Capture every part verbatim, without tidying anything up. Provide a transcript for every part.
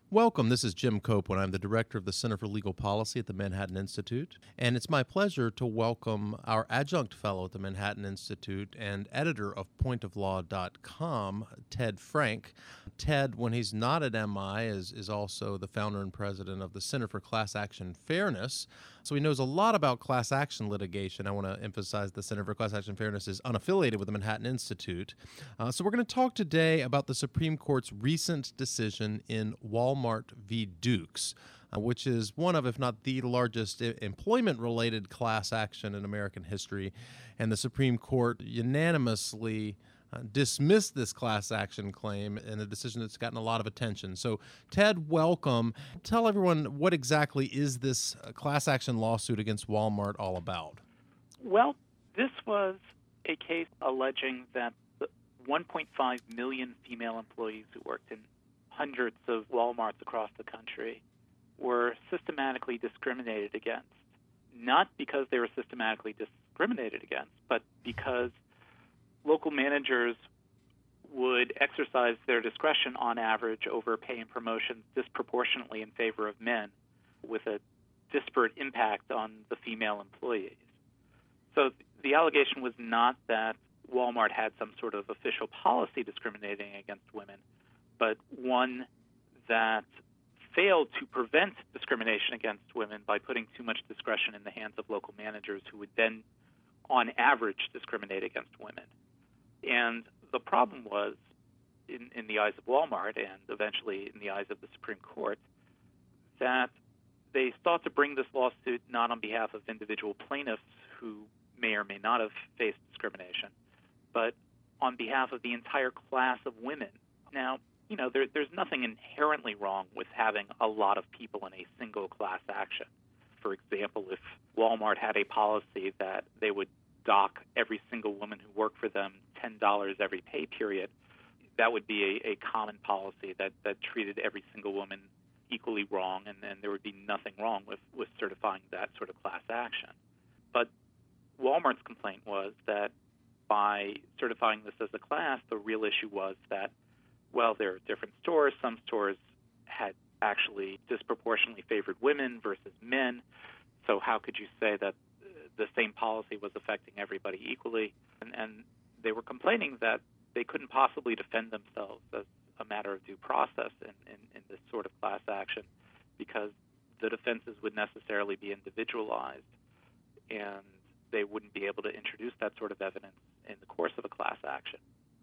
Welcome. This is Jim Copeland. I'm the director of the Center for Legal Policy at the Manhattan Institute, and it's my pleasure to welcome our adjunct fellow at the Manhattan Institute and editor of point of law dot com, Ted Frank. Ted, when he's not at M I, is, is also the founder and president of the Center for Class Action Fairness, so he knows a lot about class action litigation. I want to emphasize the Center for Class Action Fairness is unaffiliated with the Manhattan Institute. Uh, so we're going to talk today about the Supreme Court's recent decision in Walmart v. Dukes, uh, which is one of, if not the largest I- employment-related class action in American history. And the Supreme Court unanimously uh, dismissed this class action claim in a decision that's gotten a lot of attention. So, Ted, welcome. Tell everyone, what exactly is this uh, class action lawsuit against Walmart all about? Well, this was a case alleging that the one point five million female employees who worked in hundreds of Walmarts across the country were systematically discriminated against, not because they were systematically discriminated against, but because local managers would exercise their discretion on average over pay and promotions disproportionately in favor of men, with a disparate impact on the female employees. So the allegation was not that Walmart had some sort of official policy discriminating against women, but one that failed to prevent discrimination against women by putting too much discretion in the hands of local managers who would then, on average, discriminate against women. And the problem was, in, in the eyes of Walmart and eventually in the eyes of the Supreme Court, that they sought to bring this lawsuit not on behalf of individual plaintiffs who may or may not have faced discrimination, but on behalf of the entire class of women. Now, you know, there, there's nothing inherently wrong with having a lot of people in a single class action. For example, if Walmart had a policy that they would dock every single woman who worked for them ten dollars every pay period, that would be a, a common policy that, that treated every single woman equally wrong, and then there would be nothing wrong with, with certifying that sort of class action. But Walmart's complaint was that by certifying this as a class, the real issue was that, well, there are different stores. Some stores had actually disproportionately favored women versus men. So how could you say that the same policy was affecting everybody equally? And, and they were complaining that they couldn't possibly defend themselves as a matter of due process in, in, in this sort of class action, because the defenses would necessarily be individualized, and they wouldn't be able to introduce that sort of evidence in the course of a class action.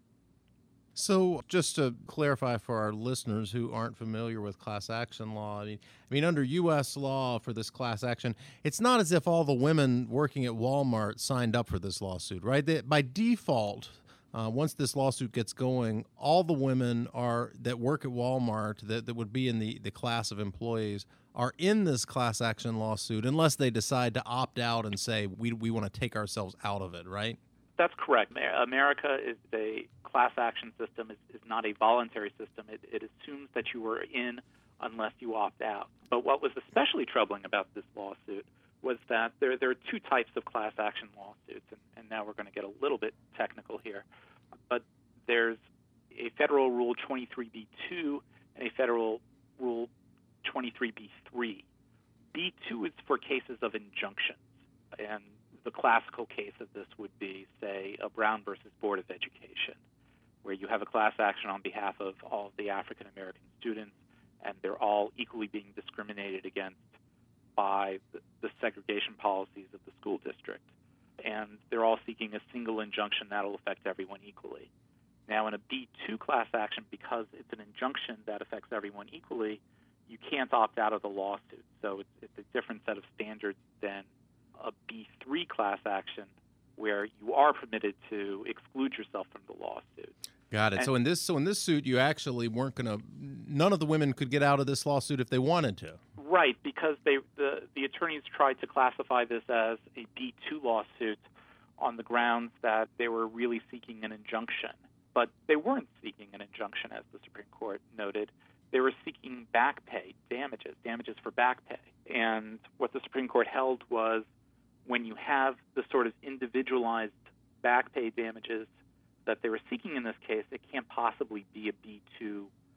So just to clarify for our listeners who aren't familiar with class action law, I mean, I mean, under U S law for this class action, it's not as if all the women working at Walmart signed up for this lawsuit, right? They, by default, uh, once this lawsuit gets going, all the women are that work at Walmart that, that would be in the, the class of employees are in this class action lawsuit unless they decide to opt out and say, we, we want to take ourselves out of it, right? That's correct. America is a class action system, is, is not a voluntary system. It, it assumes that you are in unless you opt out. But what was especially troubling about this lawsuit was that there, there are two types of class action lawsuits, and, and now we're going to get a little bit technical here. But there's a Federal Rule twenty-three B two and a Federal Rule twenty-three B three. B two is for cases of injunctions, and the classical case of this would be, say, a Brown versus Board of Education, where you have a class action on behalf of all of the African-American students, and they're all equally being discriminated against by the, the segregation policies of the school district. And they're all seeking a single injunction that will affect everyone equally. Now, in a B two class action, because it's an injunction that affects everyone equally, you can't opt out of the lawsuit. So it's, it's a different set of standards than a B three class action, where you are permitted to exclude yourself from the lawsuit. Got it. And so in this so in this suit, you actually weren't going to. None of the women could get out of this lawsuit if they wanted to. Right, because they the the attorneys tried to classify this as a B two lawsuit on the grounds that they were really seeking an injunction, but they weren't seeking an injunction, as the Supreme Court noted. They were seeking back pay, damages, damages for back pay. And what the Supreme Court held was, when you have the sort of individualized back pay damages that they were seeking in this case, it can't possibly be a B two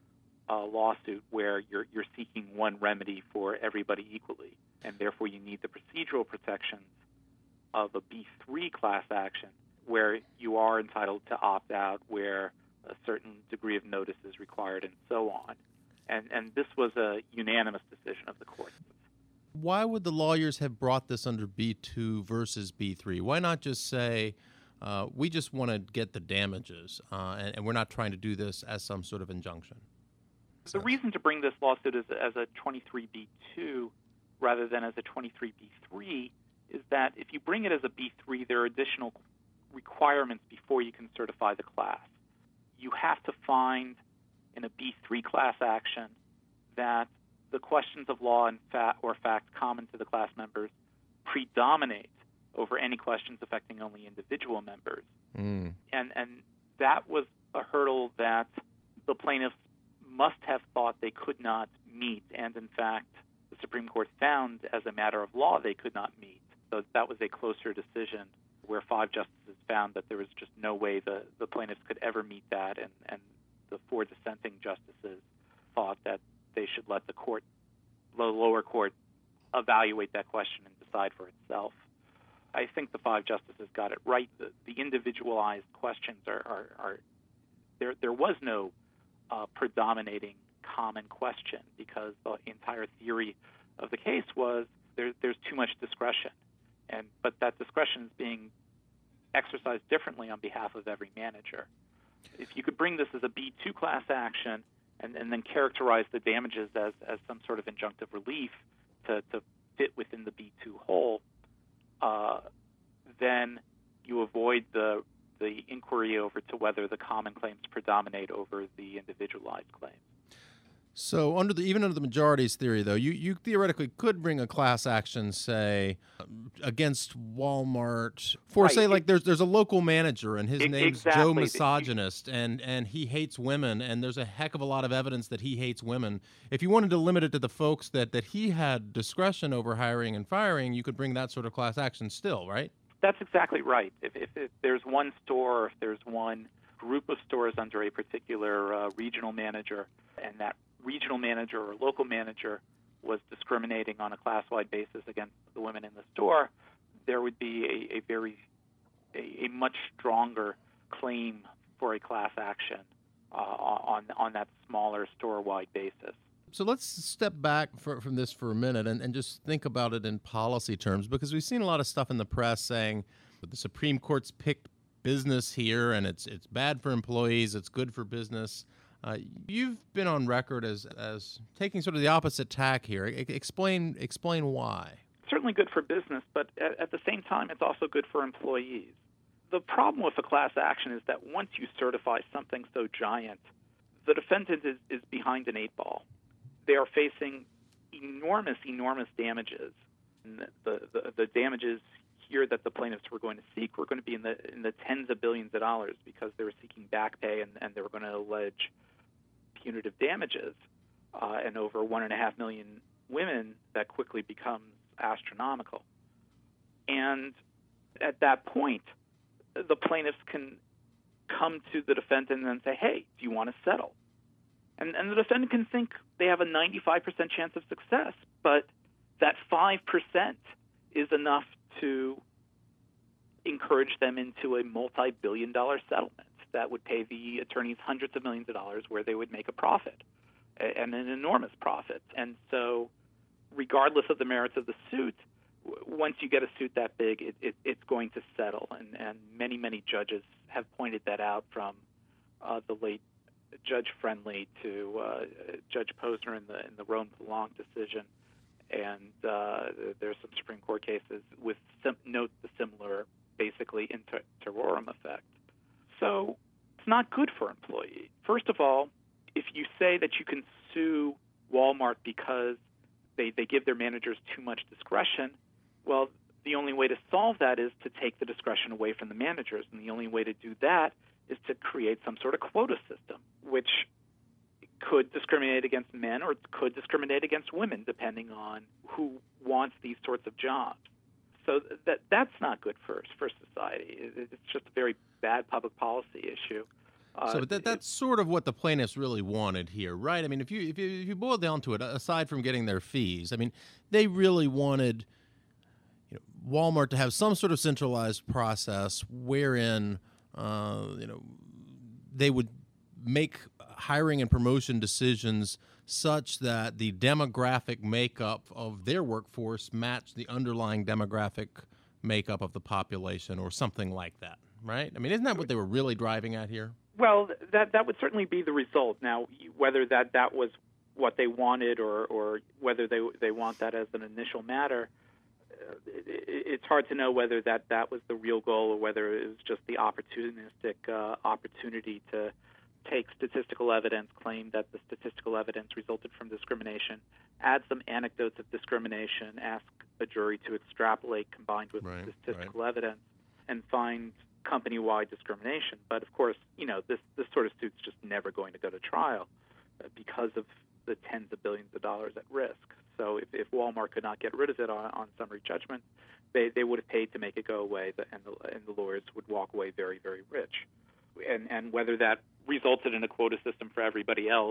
uh, lawsuit where you're you're seeking one remedy for everybody equally, and therefore you need the procedural protections of a B three class action where you are entitled to opt out, where a certain degree of notice is required, and so on. And and this was a unanimous decision of the court. Why would the lawyers have brought this under B two versus B three? Why not just say, uh, we just want to get the damages, uh, and, and we're not trying to do this as some sort of injunction? The reason to bring this lawsuit as, as a twenty-three B two rather than as a twenty-three B three is that if you bring it as a B three, there are additional requirements before you can certify the class. You have to find in a B three class action that the questions of law and fa- or fact common to the class members predominate over any questions affecting only individual members. Mm. And, and that was a hurdle that the plaintiffs must have thought they could not meet, and in fact, the Supreme Court found as a matter of law they could not meet. So that was a closer decision where five justices found that there was just no way the, the plaintiffs could ever meet that, and, and the four dissenting justices thought that they should let the court, the lower court, evaluate that question and decide for itself. I think the five justices got it right. The, the individualized questions are, are, are there. There was no uh, predominating common question because the entire theory of the case was there, there's too much discretion, and but that discretion is being exercised differently on behalf of every manager. If you could bring this as a B two class action and, and then characterize the damages as, as some sort of injunctive relief to, to fit within the B two whole, uh, then you avoid the the inquiry over to whether the common claims predominate over the individualized claims. So under the even under the majority's theory, though, you, you theoretically could bring a class action, say, against Walmart for, right. say, it, like there's there's a local manager and his it, name's exactly. Joe Misogynist, and, and he hates women, and there's a heck of a lot of evidence that he hates women. If you wanted to limit it to the folks that, that he had discretion over hiring and firing, you could bring that sort of class action still, right? That's exactly right. If, if, if there's one store, or if there's one group of stores under a particular uh, regional manager, and that regional manager or local manager was discriminating on a class-wide basis against the women in the store, there would be a, a very a, a much stronger claim for a class action uh, on on that smaller store-wide basis. So let's step back for, from this for a minute and, and just think about it in policy terms, because we've seen a lot of stuff in the press saying the Supreme Court's picked business here and it's it's bad for employees, it's good for business. Uh, you've been on record as as taking sort of the opposite tack here. I, explain explain why. Certainly good for business, but at, at the same time, it's also good for employees. The problem with a class action is that once you certify something so giant, the defendant is, is behind an eight ball. They are facing enormous, enormous damages. And the, the, the damages here that the plaintiffs were going to seek were going to be in the in the tens of billions of dollars because they were seeking back pay and, and they were going to allege punitive damages. Uh, and over one and a half million women, that quickly becomes astronomical. And at that point, the plaintiffs can come to the defendant and say, hey, do you want to settle? And, and the defendant can think they have a ninety-five percent chance of success, but that five percent is enough to encourage them into a multi-billion dollar settlement that would pay the attorneys hundreds of millions of dollars where they would make a profit, and an enormous profit. And so regardless of the merits of the suit, once you get a suit that big, it, it, it's going to settle. And, and many, many judges have pointed that out, from uh, the late Judge Friendly to uh, Judge Posner in the in the Rome Blanc decision, and uh, there's some Supreme Court cases with sim- note the similar, basically inter terrorem effect. So it's not good for employees. First of all, if you say that you can sue Walmart because they they give their managers too much discretion, well, the only way to solve that is to take the discretion away from the managers, and the only way to do that is to create some sort of quota system, which could discriminate against men or could discriminate against women, depending on who wants these sorts of jobs. So that that's not good for for society. It's just a very bad public policy issue. Uh, So that that's sort of what the plaintiffs really wanted here, right? I mean, if you if you if you boil down to it, aside from getting their fees, I mean, they really wanted, you know, Walmart to have some sort of centralized process wherein uh, you know they would make hiring and promotion decisions such that the demographic makeup of their workforce matched the underlying demographic makeup of the population, or something like that, right? I mean, isn't that what they were really driving at here? Well, that that would certainly be the result. Now, whether that, that was what they wanted, or, or whether they they want that as an initial matter, uh, it, it's hard to know whether that, that was the real goal, or whether it was just the opportunistic uh, opportunity to take statistical evidence, claim that the statistical evidence resulted from discrimination, add some anecdotes of discrimination, ask a jury to extrapolate combined with right, statistical right. evidence, and find company-wide discrimination. But of course, you know, this this sort of suit's just never going to go to trial uh, because of the tens of billions of dollars at risk. So if, if Walmart could not get rid of it on, on summary judgment, they, they would have paid to make it go away, and the, and the lawyers would walk away very, very rich. And and whether that resulted in a quota system for everybody else,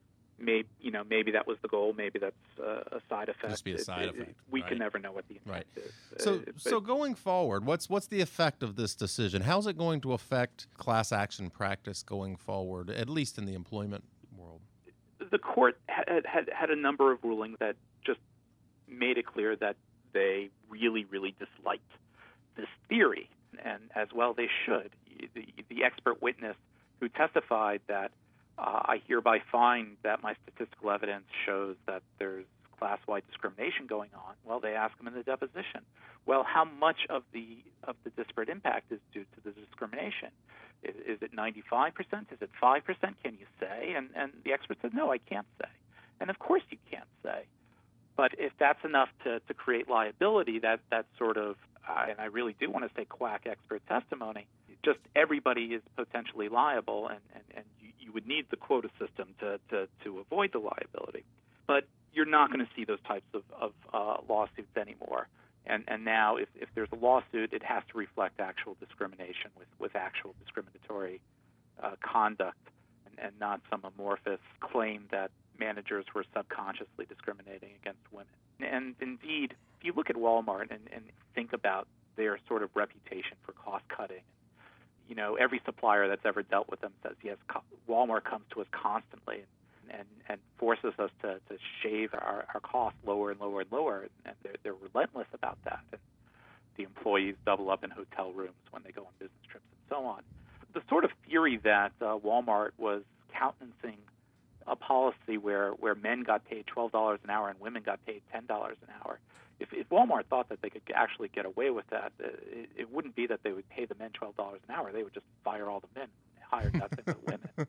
maybe you know maybe that was the goal, maybe that's uh, a side effect. Just be a side it, effect. It, we right. can never know what the intent right. is. So uh, so going forward, what's what's the effect of this decision? How's it going to affect class action practice going forward, at least in the employment world? The court had had, had a number of rulings that just made it clear that they really, really disliked this theory, and as well they should. The, the expert witness who testified that uh, I hereby find that my statistical evidence shows that there's class-wide discrimination going on. Well, they ask him in the deposition, well, how much of the of the disparate impact is due to the discrimination? Is, is it ninety-five percent? Is it five percent? Can you say? And, and the expert said, no, I can't say. And of course you can't say. But if that's enough to, to create liability, that, that sort of, uh, and I really do want to say quack expert testimony, just everybody is potentially liable, and, and, and you, you would need the quota system to, to, to avoid the liability. But you're not going to see those types of, of uh, lawsuits anymore. And, and now if, if there's a lawsuit, it has to reflect actual discrimination with, with actual discriminatory uh, conduct, and, and not some amorphous claim that managers were subconsciously discriminating against women. And indeed, if you look at Walmart and, and think about their sort of reputation for cost-cutting, you know, every supplier that's ever dealt with them says, yes, co- Walmart comes to us constantly and, and, and forces us to, to shave our, our costs lower and lower and lower, and they're, they're relentless about that. And the employees double up in hotel rooms when they go on business trips and so on. The sort of theory that uh, Walmart was countenancing a policy where, where men got paid twelve dollars an hour and women got paid ten dollars an hour. If, if Walmart thought that they could actually get away with that, it, it wouldn't be that they would pay the men twelve dollars an hour. They would just fire all the men and hire nothing but women.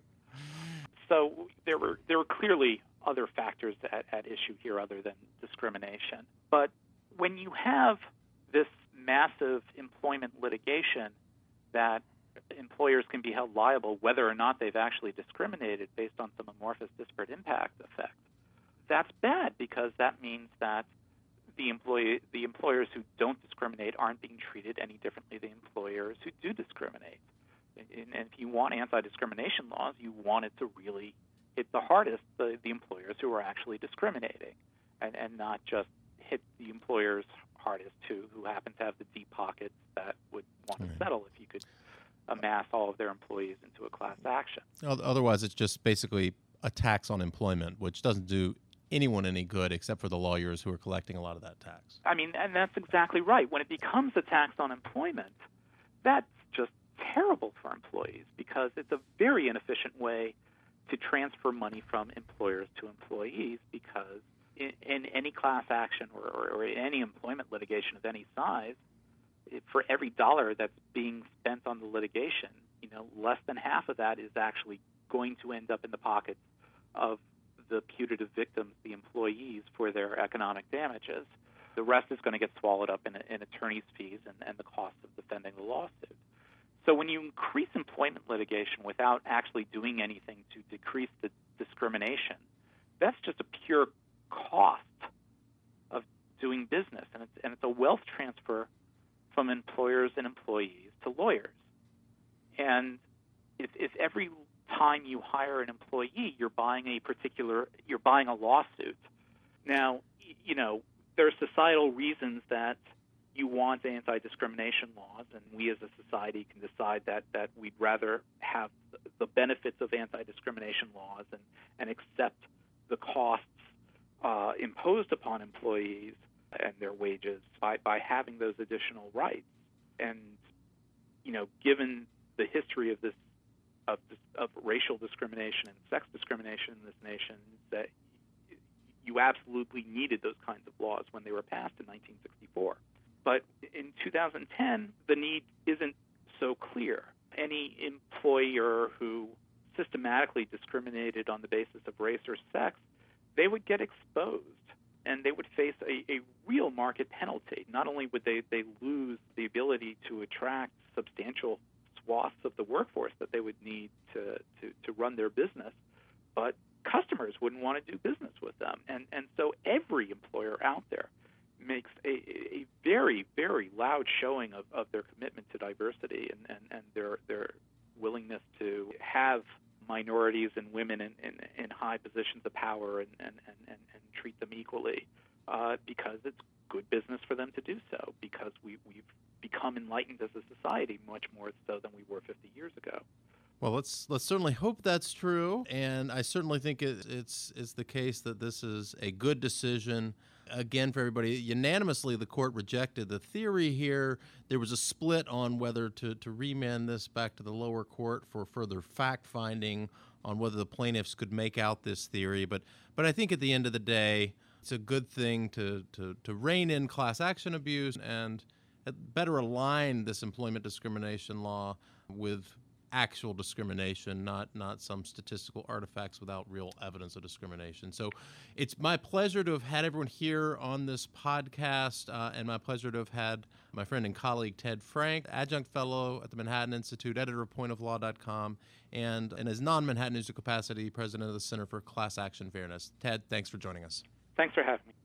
So there were there were clearly other factors at, at issue here other than discrimination. But when you have this massive employment litigation that employers can be held liable whether or not they've actually discriminated based on some amorphous disparate impact effect, that's bad, because that means that the employee, the employers who don't discriminate aren't being treated any differently than employers who do discriminate. And, and if you want anti-discrimination laws, you want it to really hit the hardest the, the employers who are actually discriminating, and, and not just hit the employers hardest who, who happen to have the deep pockets that would want right. to settle if you could amass all of their employees into a class action. Otherwise, it's just basically a tax on employment, which doesn't do anyone any good except for the lawyers who are collecting a lot of that tax. I mean, and that's exactly right. When it becomes a tax on employment, that's just terrible for employees, because it's a very inefficient way to transfer money from employers to employees, because in, in any class action or, or, or in any employment litigation of any size, for every dollar that's being spent on the litigation, you know, less than half of that is actually going to end up in the pockets of the putative victims, the employees, for their economic damages. The rest is going to get swallowed up in, in attorney's fees and, and the cost of defending the lawsuit. So when you increase employment litigation without actually doing anything to decrease the discrimination, that's just a pure cost of doing business, and it's, and it's a wealth transfer from employers and employees to lawyers. And if, if every time you hire an employee, you're buying a particular, you're buying a lawsuit. Now, you know, there are societal reasons that you want anti-discrimination laws, and we as a society can decide that, that we'd rather have the benefits of anti-discrimination laws and, and accept the costs uh, imposed upon employees and their wages by, by having those additional rights. And, you know, given the history of this of, this, of racial discrimination and sex discrimination in this nation, that you absolutely needed those kinds of laws when they were passed in nineteen sixty-four. But in two thousand ten, the need isn't so clear. Any employer who systematically discriminated on the basis of race or sex, they would get exposed, and they would face a, a real market penalty. Not only would they, they lose the ability to attract substantial swaths of the workforce that they would need to, to, to run their business, but customers wouldn't want to do business with them. And, and so every employer out there makes a, a very, very loud showing of, of their commitment to diversity and, and, and their, their willingness to have minorities and women in, in, in high positions of power and, and, and, and, and treat them equally uh, because it's good business for them to do so, because we, we've become enlightened as a society much more so than we were fifty years ago. Well, let's let's certainly hope that's true, and I certainly think it, it's it's the case that this is a good decision. Again, for everybody, unanimously the court rejected the theory here. There was a split on whether to, to remand this back to the lower court for further fact-finding on whether the plaintiffs could make out this theory. But but I think at the end of the day, it's a good thing to, to, to rein in class action abuse and better align this employment discrimination law with actual discrimination, not not some statistical artifacts without real evidence of discrimination. So it's my pleasure to have had everyone here on this podcast, uh, and my pleasure to have had my friend and colleague Ted Frank, adjunct fellow at the Manhattan Institute, editor of point of law dot com, and in his non-Manhattan Institute capacity, president of the Center for Class Action Fairness. Ted, thanks for joining us. Thanks for having me.